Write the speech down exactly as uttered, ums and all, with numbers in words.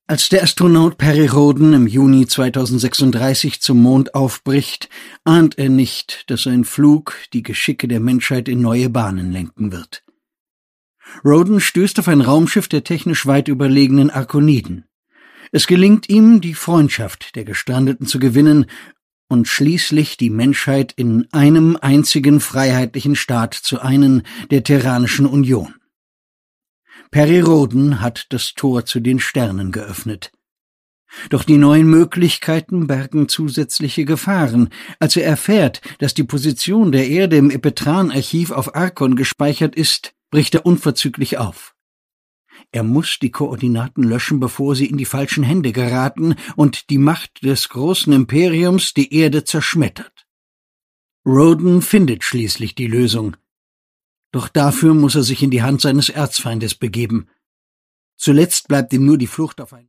Als der Astronaut Perry Rhodan im Juni zweitausendsechsunddreißig zum Mond aufbricht, ahnt er nicht, dass sein Flug die Geschicke der Menschheit in neue Bahnen lenken wird. Rhodan stößt auf ein Raumschiff der technisch weit überlegenen Arkoniden. Es gelingt ihm, die Freundschaft der Gestrandeten zu gewinnen und schließlich die Menschheit in einem einzigen freiheitlichen Staat zu einen, der Terranischen Union. Perry Rhodan hat das Tor zu den Sternen geöffnet. Doch die neuen Möglichkeiten bergen zusätzliche Gefahren. Als er erfährt, dass die Position der Erde im Epetran-Archiv auf Arkon gespeichert ist, bricht er unverzüglich auf. Er muss die Koordinaten löschen, bevor sie in die falschen Hände geraten und die Macht des großen Imperiums die Erde zerschmettert. Rhodan findet schließlich die Lösung. Doch dafür muss er sich in die Hand seines Erzfeindes begeben. Zuletzt bleibt ihm nur die Flucht auf ein